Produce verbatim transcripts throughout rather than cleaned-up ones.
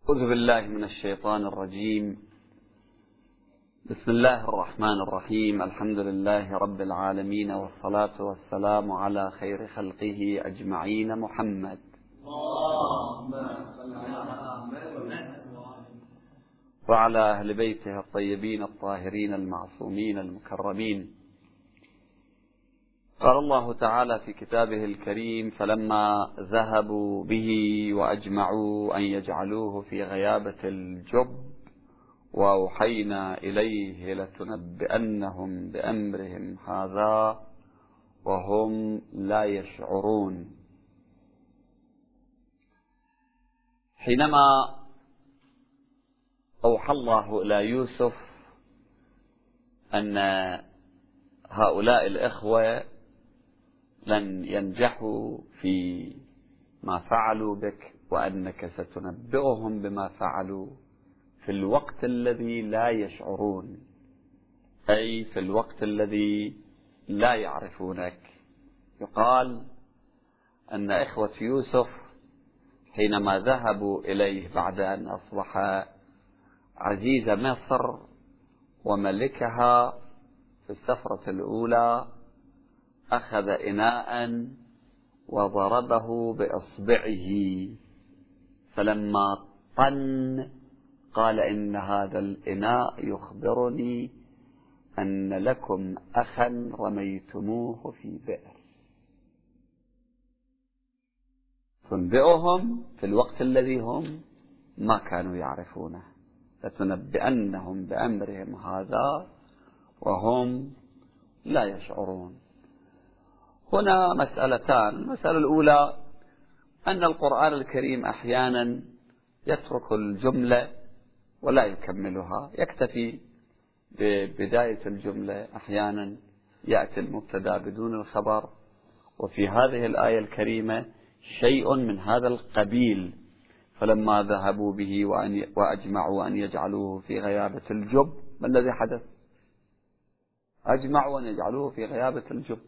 أعوذ بالله من الشيطان الرجيم. بسم الله الرحمن الرحيم. الحمد لله رب العالمين، والصلاة والسلام على خير خلقه أجمعين محمد وعلى أهل بيته الطيبين الطاهرين المعصومين المكرمين. قال الله تعالى في كتابه الكريم: فلما ذهبوا به وأجمعوا أن يجعلوه في غيابة الجب وأوحينا إليه لتنبئنهم بأمرهم هذا وهم لا يشعرون. حينما أوحى الله إلى يوسف أن هؤلاء الإخوة لن ينجحوا في ما فعلوا بك وأنك ستنبئهم بما فعلوا في الوقت الذي لا يشعرون، أي في الوقت الذي لا يعرفونك. يقال أن إخوة يوسف حينما ذهبوا إليه بعد أن أصبح عزيز مصر وملكها في السفرة الأولى، أخذ إناء وضربه بإصبعه، فلما طن قال: إن هذا الإناء يخبرني أن لكم أخا رميتموه في بئر. تنبئهم في الوقت الذي هم ما كانوا يعرفونه، لتنبئنهم بأمرهم هذا وهم لا يشعرون. هنا مسألتان. المسألة الأولى أن القرآن الكريم أحيانا يترك الجملة ولا يكملها، يكتفي ببداية الجملة. أحيانا يأتي المبتدأ بدون الخبر، وفي هذه الآية الكريمة شيء من هذا القبيل: فلما ذهبوا به وأجمعوا أن يجعلوه في غيابة الجب. ما الذي حدث؟ أجمعوا أن يجعلوه في غيابة الجب.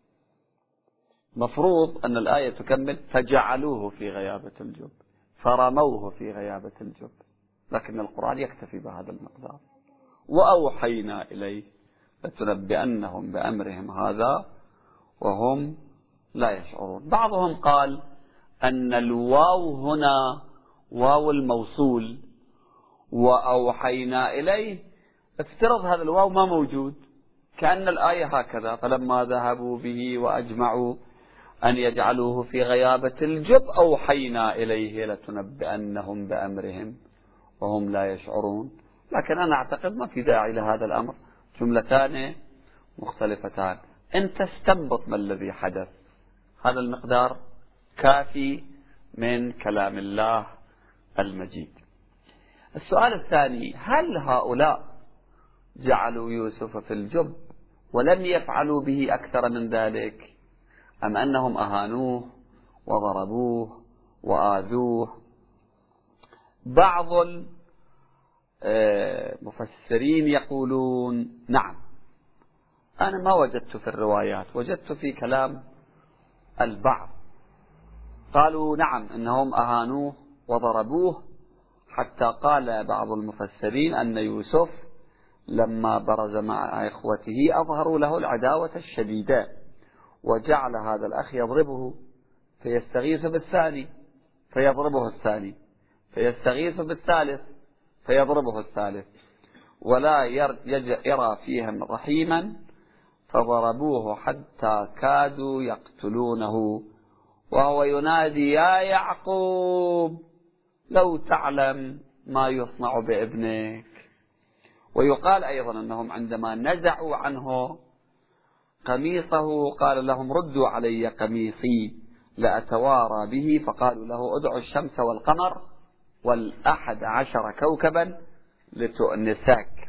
مفروض أن الآية تكمل: فجعلوه في غيابة الجب، فرموه في غيابة الجب، لكن القرآن يكتفي بهذا المقدار. وأوحينا إليه لتنبئنهم بأمرهم هذا وهم لا يشعرون. بعضهم قال أن الواو هنا واو الموصول، وأوحينا إليه افترض هذا الواو ما موجود، كأن الآية هكذا: فلما ذهبوا به وأجمعوا أن يجعلوه في غيابة الجب أوحينا إليه لتنبئنهم بأمرهم وهم لا يشعرون. لكن أنا أعتقد ما في داعي لهذا الأمر، جملتان مختلفتان. أنت استنبط ما الذي حدث، هذا المقدار كافي من كلام الله المجيد. السؤال الثاني: هل هؤلاء جعلوا يوسف في الجب ولم يفعلوا به أكثر من ذلك، أم أنهم أهانوه وضربوه وآذوه؟ بعض المفسرين يقولون نعم. أنا ما وجدت في الروايات، وجدت في كلام البعض. قالوا نعم أنهم أهانوه وضربوه، حتى قال بعض المفسرين أن يوسف لما برز مع إخوته أظهروا له العداوة الشديدة، وجعل هذا الأخ يضربه فيستغيث بالثاني فيضربه الثاني، فيستغيث بالثالث فيضربه الثالث، ولا يرى فيهم رحيما، فضربوه حتى كادوا يقتلونه وهو ينادي: يا يعقوب لو تعلم ما يصنع بابنك. ويقال أيضا أنهم عندما نزعوا عنه قميصه قال لهم: ردوا علي قميصي لأتوارى به، فقالوا له: ادعوا الشمس والقمر والأحد عشر كوكبا لتؤنسك.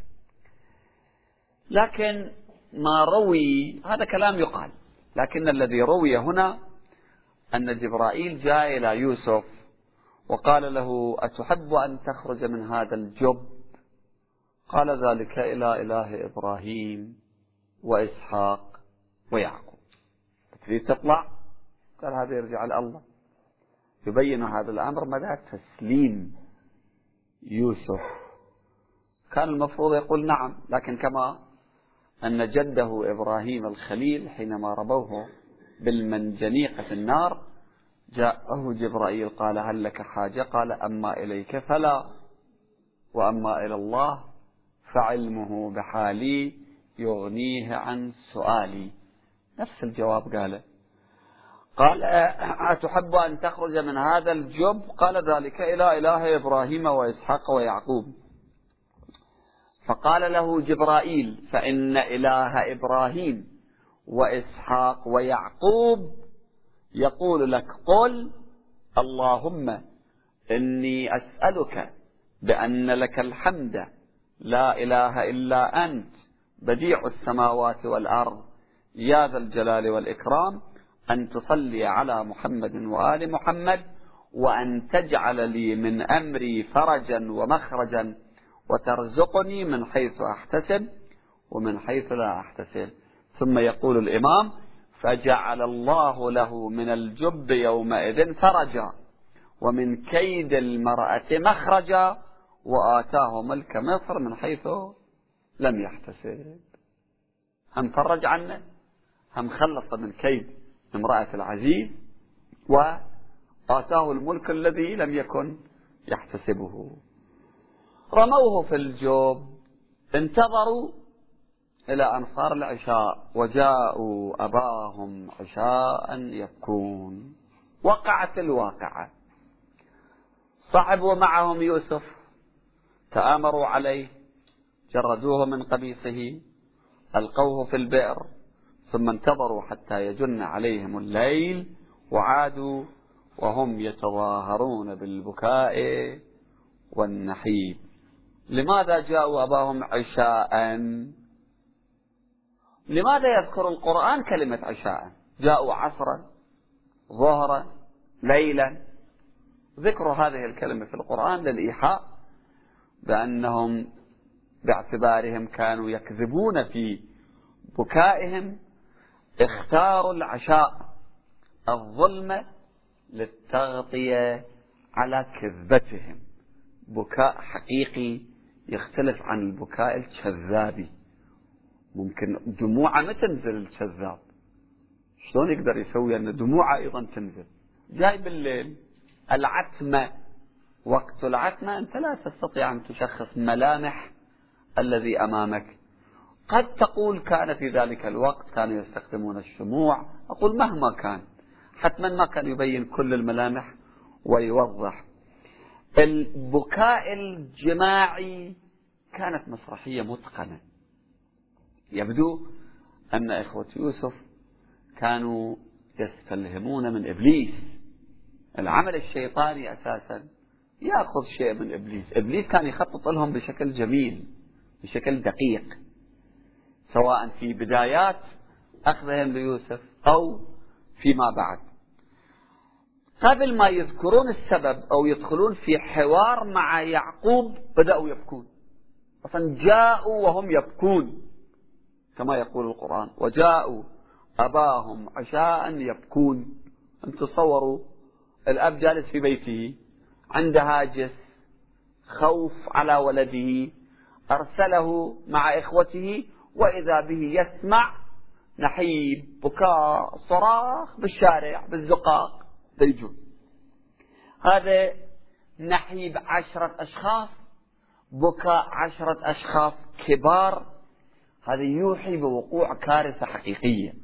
لكن ما روي هذا كلام يقال، لكن الذي روي هنا أن جبرائيل جاء إلى يوسف وقال له: أتحب أن تخرج من هذا الجب؟ قال: ذلك إلى إله إبراهيم وإسحاق ويعقوب. تريد تطلع؟ قال: هذا يرجع لله. يبين هذا الأمر مدى تسليم يوسف كان المفروض يقول نعم، لكن كما أن جده إبراهيم الخليل حينما ربوه بالمنجنيق في النار جاءه جبرائيل قال هل لك حاجة؟ قال أما إليك فلا، وأما إلى الله فعلمه بحالي يغنيه عن سؤالي. نفس الجواب قاله. قال أتحب أن تخرج من هذا الجب؟ قال ذلك إلى إله إبراهيم وإسحاق ويعقوب. فقال له جبرائيل فإن إله إبراهيم وإسحاق ويعقوب يقول لك قل اللهم إني أسألك بأن لك الحمد لا إله إلا أنت بديع السماوات والأرض يا ذا الجلال والإكرام أن تصلي على محمد وآل محمد وأن تجعل لي من أمري فرجا ومخرجا وترزقني من حيث أحتسب ومن حيث لا أحتسب. ثم يقول الإمام فجعل الله له من الجب يومئذ فرجا ومن كيد المرأة مخرجا وآتاه ملك مصر من حيث لم يحتسب. هم فرج عنه، هم خلص من كيد امرأة العزيز، وآتاه الملك الذي لم يكن يحتسبه. رموه في الجب، انتظروا إلى أن صار العشاء وجاءوا أباهم عشاء يبكون. وقعت الواقعة، صعبوا معهم يوسف، تآمروا عليه، جردوه من قميصه، ألقوه في البئر، ثم انتظروا حتى يجن عليهم الليل وعادوا وهم يتظاهرون بالبكاء والنحيب. لماذا جاءوا أباهم عشاء؟ لماذا يذكر القرآن كلمة عشاء؟ جاءوا عصرا، ظهرا، ليلا. ذكر هذه الكلمة في القرآن للإيحاء بأنهم باعتبارهم كانوا يكذبون في بكائهم اختاروا العشاء الظلمة للتغطية على كذبتهم. بكاء حقيقي يختلف عن البكاء الكذابي. ممكن دموعه ما تنزل الكذاب، شلون يقدر يسوي أن دموعه أيضا تنزل؟ جاي بالليل العتمة، وقت العتمة أنت لا تستطيع أن تشخص ملامح الذي أمامك. قد تقول كان في ذلك الوقت كانوا يستخدمون الشموع، أقول مهما كان حتما ما كان يبين كل الملامح ويوضح. البكاء الجماعي كانت مسرحية متقنة. يبدو أن إخوة يوسف كانوا يستلهمون من إبليس. العمل الشيطاني أساسا يأخذ شيء من إبليس. إبليس كان يخطط لهم بشكل جميل، بشكل دقيق، سواء في بدايات أخذهم ليوسف أو فيما بعد. قبل ما يذكرون السبب أو يدخلون في حوار مع يعقوب بدأوا يبكون. أصلا جاءوا وهم يبكون كما يقول القرآن، وجاءوا أباهم عشاء يبكون. أن تصوروا الأب جالس في بيته عنده هاجس، خوف على ولده، أرسله مع إخوته وإذا به يسمع نحيب، بكاء، صراخ بالشارع بالزقاق بيجون. هذا نحيب عشرة أشخاص، بكاء عشرة أشخاص كبار، هذا يوحي بوقوع كارثة حقيقية.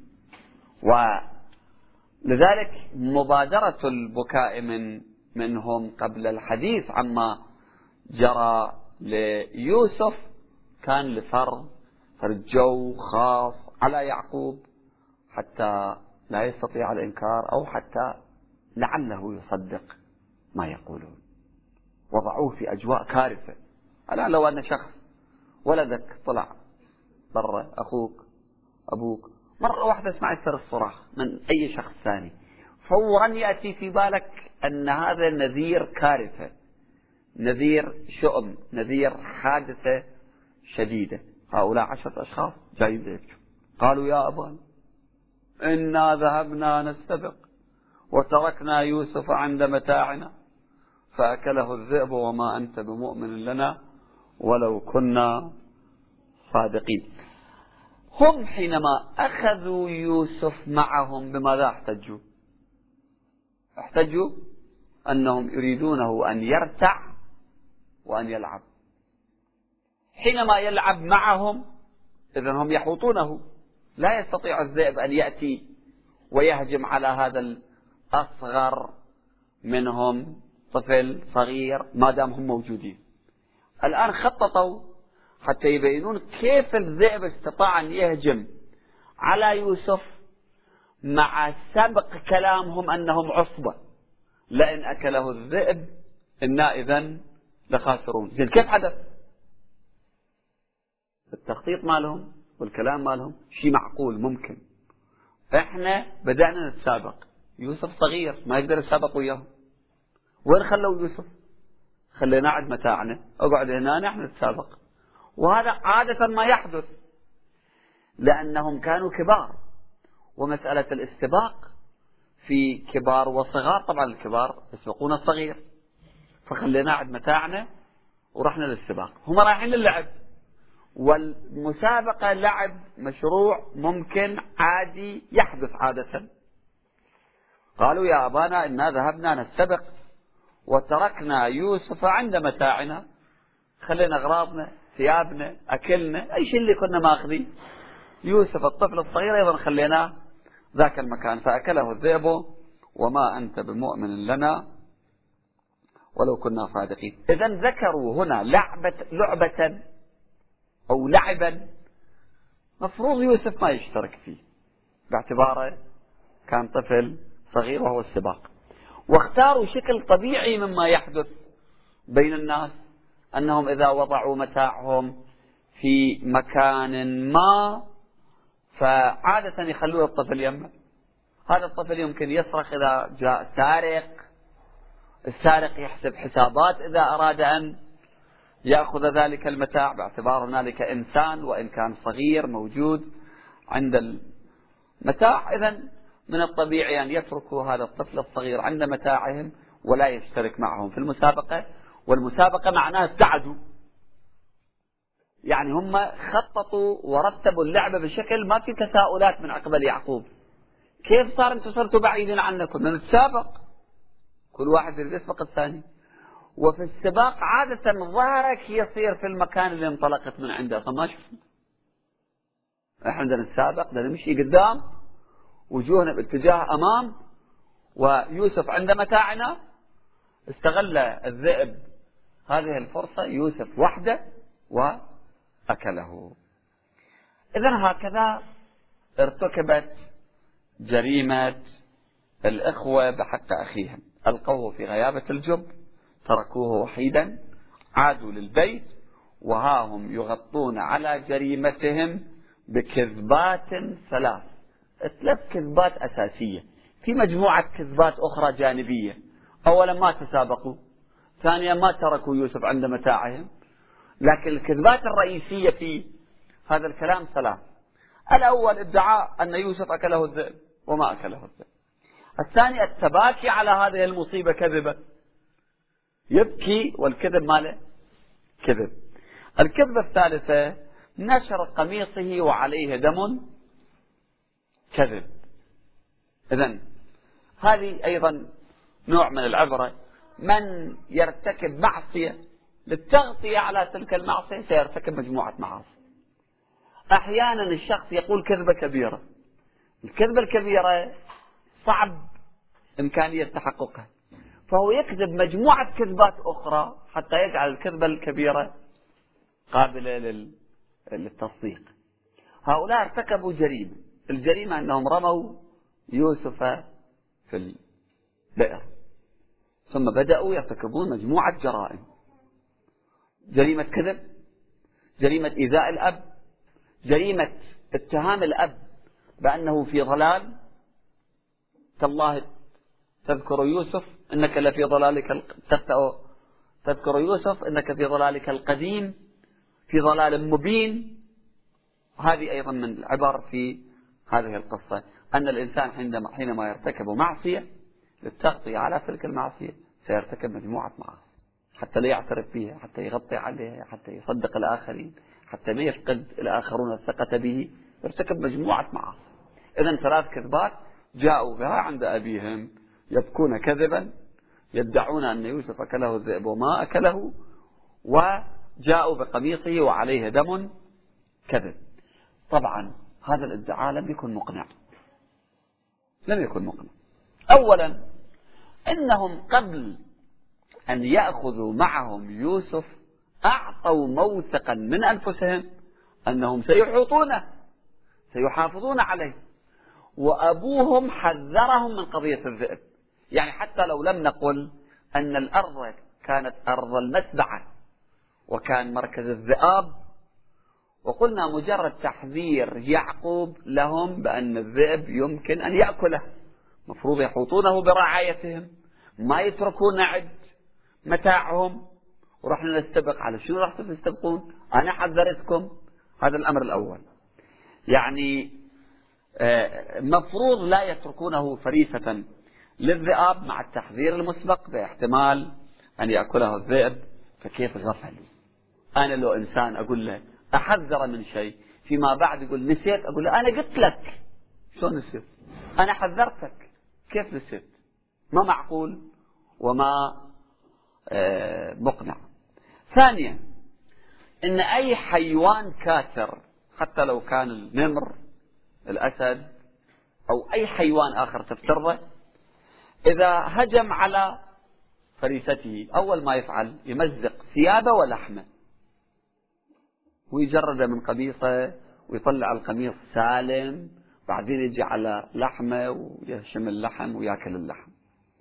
ولذلك مبادرة البكاء من منهم قبل الحديث عما جرى ليوسف كان لفرض جو خاص على يعقوب حتى لا يستطيع الإنكار أو حتى لعله يصدق ما يقولون. وضعوه في أجواء كارثة. الآن لو أن شخص ولدك طلع برا، أخوك أبوك، مرة واحدة اسمع يصير الصراخ من أي شخص ثاني، فورا يأتي في بالك أن هذا نذير كارثة، نذير شؤم، نذير حادثة شديدة. هؤلاء عشرة أشخاص جايين يبكوا، قالوا يا أبانا إنا ذهبنا نستبق وتركنا يوسف عند متاعنا فأكله الذئب وما أنت بمؤمن لنا ولو كنا صادقين. هم حينما أخذوا يوسف معهم بماذا احتجوا؟ احتجوا أنهم يريدونه أن يرتع وأن يلعب. حينما يلعب معهم إذن هم يحوطونه، لا يستطيع الذئب أن يأتي ويهجم على هذا الأصغر منهم طفل صغير ما دام هم موجودين. الآن خططوا حتى يبينون كيف الذئب استطاع أن يهجم على يوسف مع سبق كلامهم أنهم عصبة، لئن أكله الذئب إنا إذن لخاسرون. زين كيف حدث؟ التخطيط مالهم والكلام مالهم شيء معقول ممكن. احنا بدأنا نتسابق، يوسف صغير ما يقدر يتسابق وياهم. وين خلوا يوسف؟ خلينا عند متاعنا، اقعد هنا نحن نتسابق. وهذا عادة ما يحدث لأنهم كانوا كبار، ومسألة الاستباق في كبار وصغار، طبعا الكبار يسبقون الصغير، فخلينا عند متاعنا ورحنا للسباق. هم رايحين للعب، والمسابقة لعب مشروع ممكن عادي يحدث عادة. قالوا يا أبانا إنا ذهبنا نستبق وتركنا يوسف عند متاعنا، خلينا أغراضنا ثيابنا أكلنا أي شيء اللي كنا ماخذين، يوسف الطفل الصغير أيضا خليناه ذاك المكان، فأكله الذئب وما أنت بمؤمن لنا ولو كنا صادقين. إذن ذكروا هنا لعبة لعبة أو لعبا مفروض يوسف ما يشترك فيه باعتباره كان طفل صغير وهو السباق. واختاروا شكل طبيعي مما يحدث بين الناس، أنهم إذا وضعوا متاعهم في مكان ما فعادة يخلون الطفل يمه. هذا الطفل يمكن يصرخ إذا جاء سارق، السارق يحسب حسابات إذا أراد أن يأخذ ذلك المتاع، باعتبار هنالك إنسان وإن كان صغير موجود عند المتاع. إذن من الطبيعي أن يتركوا هذا الطفل الصغير عند متاعهم ولا يشترك معهم في المسابقة. والمسابقة معناها ابتعدوا، يعني هم خططوا ورتبوا اللعبة بشكل ما في تساؤلات من عقبال يعقوب. كيف صار انتم صرتوا بعيدين عنا؟ كنا نتسابق، كل واحد يريد يسبق الثاني. وفي السباق عادة ظهرك يصير في المكان اللي انطلقت من عنده، فما شفنا احنا بدنا نتسابق، بدنا نمشي قدام وجوهنا باتجاه امام، ويوسف عند متاعنا. استغل الذئب هذه الفرصة يوسف وحده وأكله. إذن هكذا ارتكبت جريمة الإخوة بحق أخيهم، ألقوه في غيابة الجب، تركوه وحيدا، عادوا للبيت وها هم يغطون على جريمتهم بكذبات ثلاث ثلاث كذبات أساسية، في مجموعة كذبات أخرى جانبية. أولا ما تسابقوا، ثانيا ما تركوا يوسف عند متاعهم، لكن الكذبات الرئيسية في هذا الكلام ثلاث. الأول ادعاء أن يوسف أكله الذئب وما أكله الذئب. الثاني التباكي على هذه المصيبة كذبة، يبكي والكذب ماله كذب. الكذبة الثالثة نشر قميصه وعليه دم كذب. إذن هذه أيضا نوع من العبرة، من يرتكب معصية للتغطية على تلك المعصية سيرتكب مجموعة معاصي. أحيانا الشخص يقول كذبة كبيرة، الكذبة الكبيرة صعب إمكانية تحققها، فهو يكذب مجموعة كذبات أخرى حتى يجعل الكذبة الكبيرة قابلة للتصديق. هؤلاء ارتكبوا جريمة، الجريمة أنهم رموا يوسف في البئر، ثم بدأوا يرتكبون مجموعة جرائم: جريمة كذب، جريمة إيذاء الأب، جريمة اتهام الأب بأنه في ضلال، تالله تذكر يوسف إنك لفي ضلالك تذكر يوسف إنك في ضلالك القديم في ضلال مبين. هذه أيضا من العبر في هذه القصة، أن الإنسان حينما حينما يرتكب معصية للتغطية على تلك المعصية سيرتكب مجموعة معاصي حتى لا يعترف بها، حتى يغطي عليها، حتى يصدق الآخرين، حتى ما يفقد الآخرون الثقة به، يرتكب مجموعة معاصي. إذن ثلاث كذبات جاءوا بها عند أبيهم، يبكون كذبا، يدعون أن يوسف أكله الذئب وما أكله، وجاءوا بقميصه وعليه دم كذب. طبعا هذا الادعاء لم يكن مقنع، لم يكن مقنع. أولا إنهم قبل أن يأخذوا معهم يوسف أعطوا موثقا من أنفسهم أنهم سيحوطونه، سيحافظون عليه، وأبوهم حذرهم من قضية الذئب. يعني حتى لو لم نقل أن الأرض كانت أرض المسبعة وكان مركز الذئاب، وقلنا مجرد تحذير يعقوب لهم بأن الذئب يمكن أن يأكله، مفروض يحوطونه برعايتهم، ما يتركون نعد متاعهم ورحنا نستبق. على شنو راح تستبقون؟ أنا حذرتكم. هذا الأمر الأول. يعني مفروض لا يتركونه فريسة للذئاب مع التحذير المسبق باحتمال أن يأكله الذئب. فكيف غفلوا؟ أنا لو إنسان أقول له أحذر من شيء فيما بعد يقول نسيت، أقول له أنا قلت لك. شو نسيت؟ أنا حذرتك، كيف نسيت؟ ما معقول وما مقنع. ثانيا إن أي حيوان كاتر حتى لو كان النمر، الأسد، أو أي حيوان آخر تفترضه، إذا هجم على فريسته أول ما يفعل يمزق ثيابه ولحمه ويجرده من قميصه ويطلع القميص سالم، بعدين يجي على لحمه ويهشم اللحم ويأكل اللحم.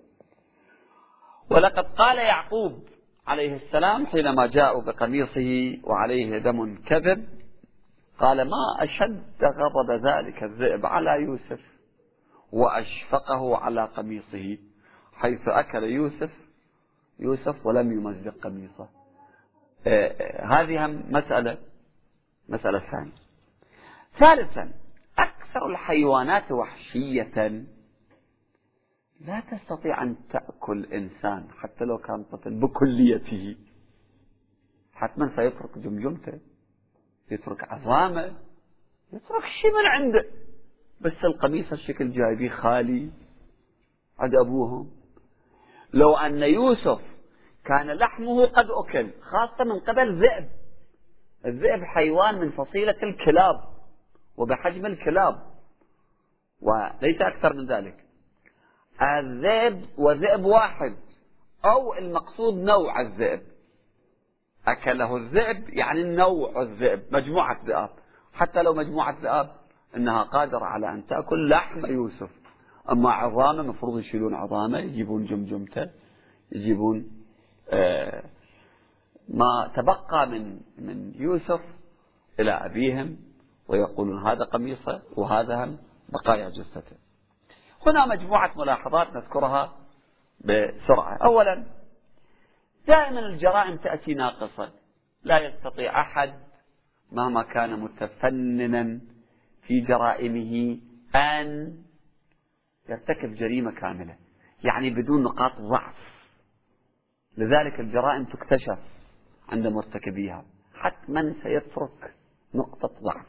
ولقد قال يعقوب عليه السلام حينما جاءوا بقميصه وعليه دم كذب، قال ما أشد غضب ذلك الذئب على يوسف وأشفقه على قميصه، حيث أكل يوسف يوسف ولم يمزق قميصه. آه هذه هم مسألة مسألة ثانية. ثالثا أكثر الحيوانات وحشية لا تستطيع أن تأكل إنسان حتى لو كان طفل بكليته، حتما سيترك جمجمته، يترك عظامه، يترك شيء من عنده، بس القميص الشكل جايبيه خالي عند أبوهم. لو أن يوسف كان لحمه قد أكل خاصة من قبل ذئب، الذئب حيوان من فصيلة الكلاب وبحجم الكلاب وليس أكثر من ذلك، الذئب وذئب واحد أو المقصود نوع الذئب، أكله الذئب يعني نوع الذئب، مجموعة ذئاب. حتى لو مجموعة ذئاب إنها قادرة على أن تأكل لحم يوسف، أما عظامه مفروض يشيلون عظامه، يجيبون جمجمته، يجيبون آه ما تبقى من من يوسف إلى أبيهم ويقولون هذا قميصه وهذا هم بقايا جثته. هنا مجموعة ملاحظات نذكرها بسرعة. أولا دائما الجرائم تأتي ناقصة، لا يستطيع أحد مهما كان متفننا في جرائمه أن يرتكب جريمة كاملة، يعني بدون نقاط ضعف. لذلك الجرائم تكتشف عند مرتكبيها، حتما سيترك نقطة ضعف.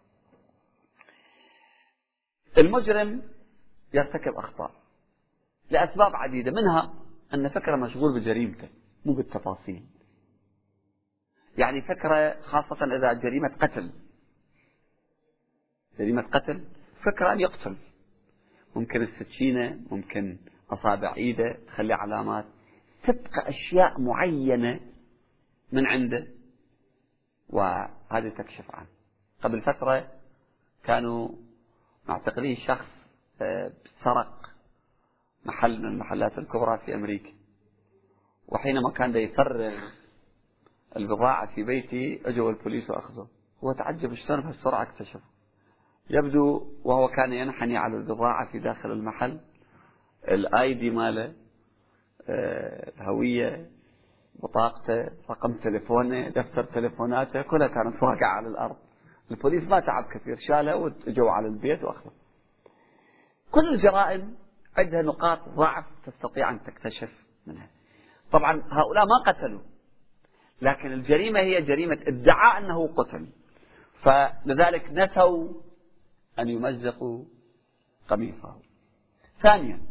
المجرم يرتكب أخطاء لأسباب عديدة، منها أن فكرة مشغول بجريمته مو بالتفاصيل. يعني فكرة خاصة إذا جريمة قتل، جريمة قتل فكرة أن يقتل، ممكن السكينة، ممكن أصابع إيده تخلي علامات، تبقى أشياء معينة من عنده وهذه تكشف عنه. قبل فترة كانوا معتقلين شخص سرق محل من المحلات الكبرى في أمريكا، وحينما كان يفرغ البضاعة في بيتي أجوا البوليس وأخذوا. هو تعجب شلون بهالسرعة اكتشف. يبدو وهو كان ينحني على البضاعة في داخل المحل، الايدي ماله، الهوية، بطاقته، رقم تليفونه، دفتر تليفوناته، كلها كانت واقعة على الأرض. البوليس ما تعب كثير، شالها وجوا على البيت وأخذوا. كل الجرائم عندها نقاط ضعف تستطيع أن تكتشف منها. طبعا هؤلاء ما قتلوا، لكن الجريمة هي جريمة ادعاء أنه قتل، فلذلك نسوا أن يمزقوا قميصه. ثانيا،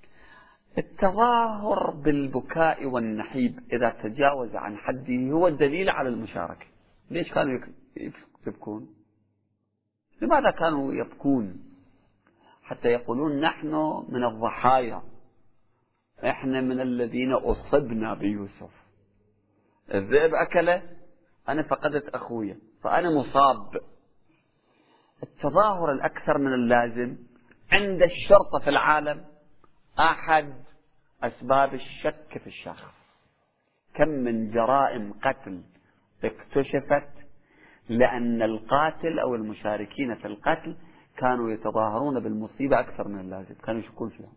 التظاهر بالبكاء والنحيب إذا تجاوز عن حده هو الدليل على المشاركة. ليش كانوا يبكون؟ لماذا كانوا يبكون؟ حتى يقولون نحن من الضحايا، احنا من الذين أصبنا بيوسف، الذئب أكله، أنا فقدت أخويا فأنا مصاب. التظاهر الأكثر من اللازم عند الشرطة في العالم أحد أسباب الشك في الشخص. كم من جرائم قتل اكتشفت لأن القاتل أو المشاركين في القتل كانوا يتظاهرون بالمصيبة أكثر من اللازم، كانوا يشكون فيها.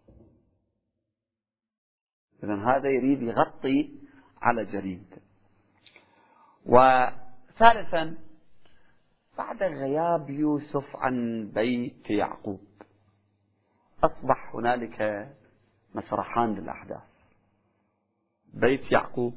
إذن هذا يريد يغطي على جريمته. وثالثا، بعد غياب يوسف عن بيت يعقوب أصبح هنالك مسرحان للأحداث، بيت يعقوب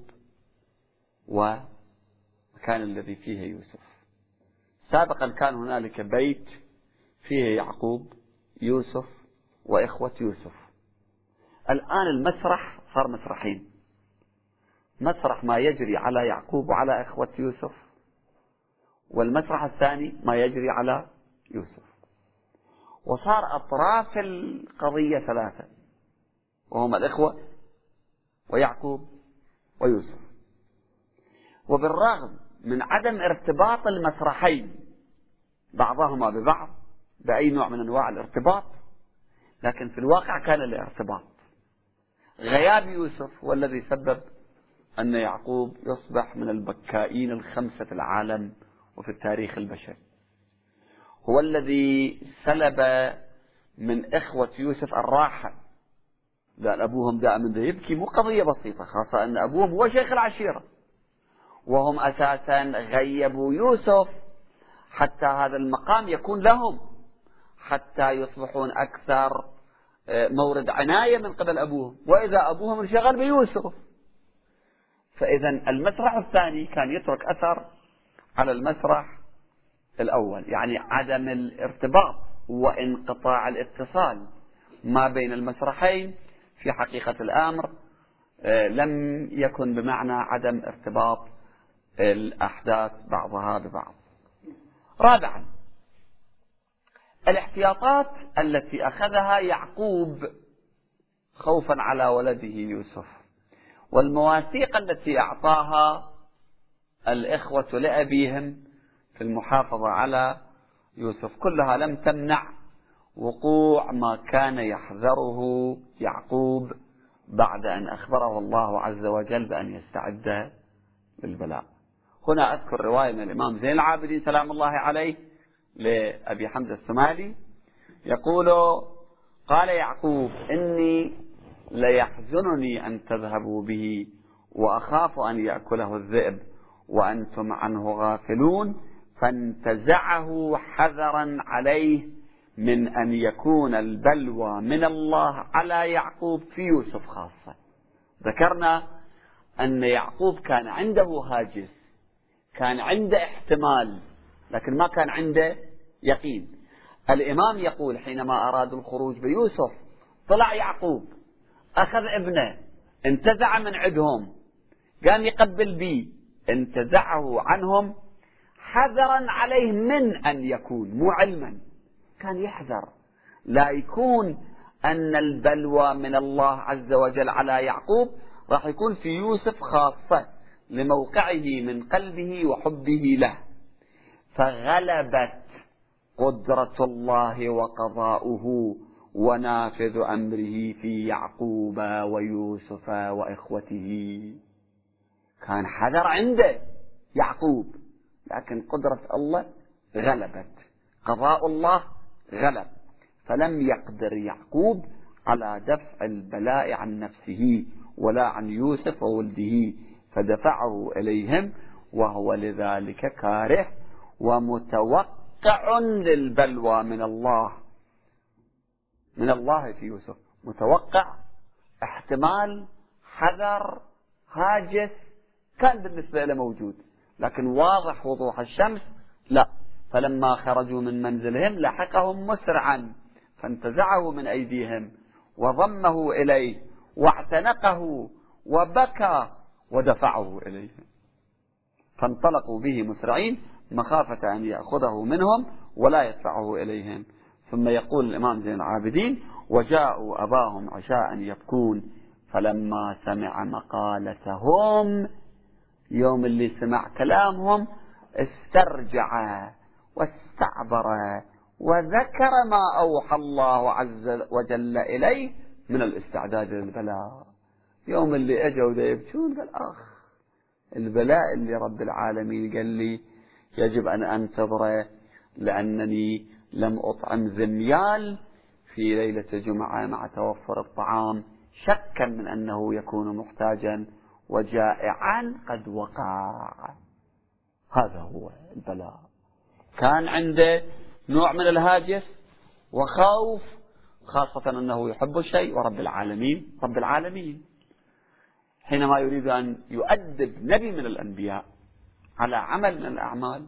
ومكان الذي فيه يوسف. سابقا كان هنالك بيت فيه يعقوب، يوسف وإخوة يوسف. الآن المسرح صار مسرحين، مسرح ما يجري على يعقوب وعلى إخوة يوسف، والمسرح الثاني ما يجري على يوسف. وصار أطراف القضية ثلاثة، وهم الإخوة ويعقوب ويوسف. وبالرغم من عدم ارتباط المسرحين بعضهما ببعض بأي نوع من أنواع الارتباط، لكن في الواقع كان الارتباط. غياب يوسف هو الذي سبب أن يعقوب يصبح من البكائين الخمسة في العالم وفي التاريخ البشري. هو الذي سلب من إخوة يوسف الراحة. لأن أبوهم دائما يبكي، مو قضية بسيطة، خاصة أن أبوهم هو شيخ العشيرة، وهم أساسا غيبوا يوسف حتى هذا المقام يكون لهم، حتى يصبحون أكثر مورد عناية من قبل أبوهم، وإذا أبوهم انشغل بيوسف. فإذا المسرح الثاني كان يترك أثر على المسرح الأول، يعني عدم الارتباط وانقطاع الاتصال ما بين المسرحين في حقيقة الأمر لم يكن بمعنى عدم ارتباط الأحداث بعضها ببعض. رابعا، الاحتياطات التي أخذها يعقوب خوفا على ولده يوسف، والمواثيق التي أعطاها الإخوة لأبيهم في المحافظة على يوسف، كلها لم تمنع وقوع ما كان يحذره يعقوب بعد أن أخبره الله عز وجل بأن يستعد للبلاء. هنا أذكر رواية من الإمام زين العابدين سلام الله عليه لأبي حمزة السمالي يقول: قال يعقوب: إني ليحزنني أن تذهبوا به وأخاف أن يأكله الذئب وأنتم عنه غافلون، فانتزعه حذرا عليه من أن يكون البلوى من الله على يعقوب في يوسف خاصة. ذكرنا أن يعقوب كان عنده هاجس، كان عنده احتمال، لكن ما كان عنده يقين. الإمام يقول: حينما أرادوا الخروج بيوسف طلع يعقوب أخذ ابنه انتزع من عندهم، قام يقبل بي، انتزعه عنهم حذرا عليه من أن يكون، مو علما، كان يحذر لا يكون أن البلوى من الله عز وجل على يعقوب، راح يكون في يوسف خاصة لموقعه من قلبه وحبه له. فغلبت قدرة الله وقضاؤه ونافذ أمره في يعقوب ويوسف وإخوته. كان حذر عنده يعقوب، لكن قدرة الله غلبت، قضاء الله غلب، فلم يقدر يعقوب على دفع البلاء عن نفسه ولا عن يوسف وولده، فدفعه إليهم، وهو لذلك كاره ومتوقع للبلوى من الله من الله في يوسف، متوقع احتمال حذر هاجس كان بالنسبة له موجود، لكن واضح وضوح الشمس لا. فلما خرجوا من منزلهم لحقهم مسرعا فانتزعه من أيديهم وضمه إليه واعتنقه وبكى ودفعه إليهم، فانطلقوا به مسرعين مخافة أن يأخذه منهم ولا يدفعه إليهم. ثم يقول الإمام زين العابدين: وجاءوا أباهم عشاء يبكون فلما سمع مقالتهم، يوم اللي سمع كلامهم استرجع واستعبر وذكر ما أوحى الله عز وجل إليه من الاستعداد للبلاء. يوم اللي أجوا ذا يبكون قال: أخ، البلاء اللي رب العالمين قال لي يجب أن أنتظره لأنني لم أطعم ذميال في ليلة جمعة مع توفر الطعام شكا من أنه يكون محتاجا وجائعا قد وقع. هذا هو البلاء. كان عنده نوع من الهاجس وخوف، خاصة أنه يحب الشيء ورب العالمين رب العالمين حينما يريد أن يؤدب نبي من الأنبياء على عمل من الأعمال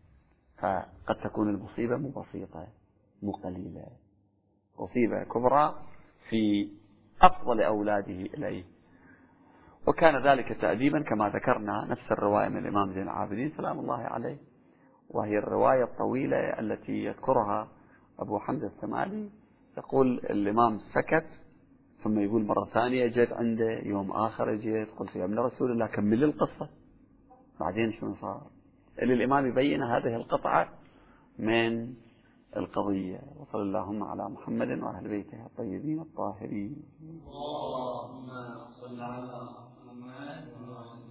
فقد تكون المصيبة مو بسيطة مو قليلة، مصيبة كبرى في أفضل أولاده إليه. وكان ذلك تأديبا كما ذكرنا، نفس الرواية من الإمام زين العابدين سلام الله عليه، وهي الرواية الطويلة التي يذكرها أبو حمزة السمالي. يقول الإمام سكت ثم يقول مرة ثانية جيت عنده، يوم آخر جيت قلت يا ابن رسول الله كمل القصة بعدين شو صار، اللي الإمام يبين هذه القطعة من القضية. وصلى اللهم على محمد وأهل بيته الطيبين الطاهرين. اللهم صل على محمد.